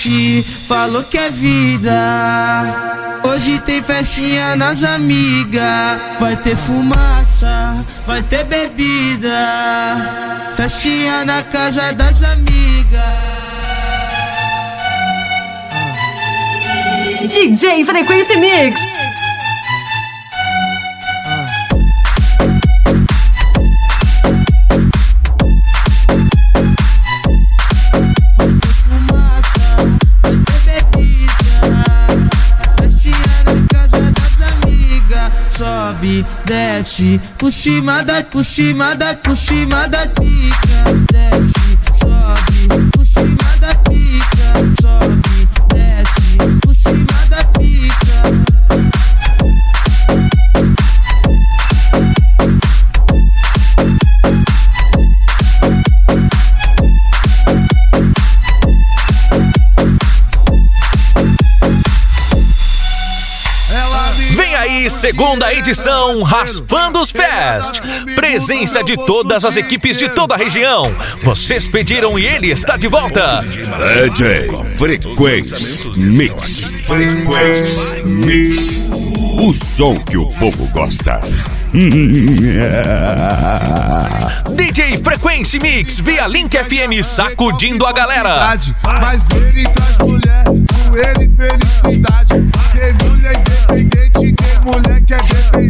curtir, falou que é vida. Hoje tem festinha nas amigas, vai ter fumaça, vai ter bebida. Festinha na casa das amigas. DJ Frequência Mix. Sobe, desce, por cima da pica. Desce, sobe, por cima da pica. Sobe, desce, por cima da pica. Vem aí, segunda edição Raspando os Fest. Presença de todas as equipes de toda a região. Vocês pediram e ele está de volta. DJ Frequência Mix. Frequência Mix. O som que o povo gosta. DJ Frequência Mix via Link FM sacudindo a galera. Mas ele traz mulher, com ele felicidade. Tem mulher independente, tem mulher que é dependente.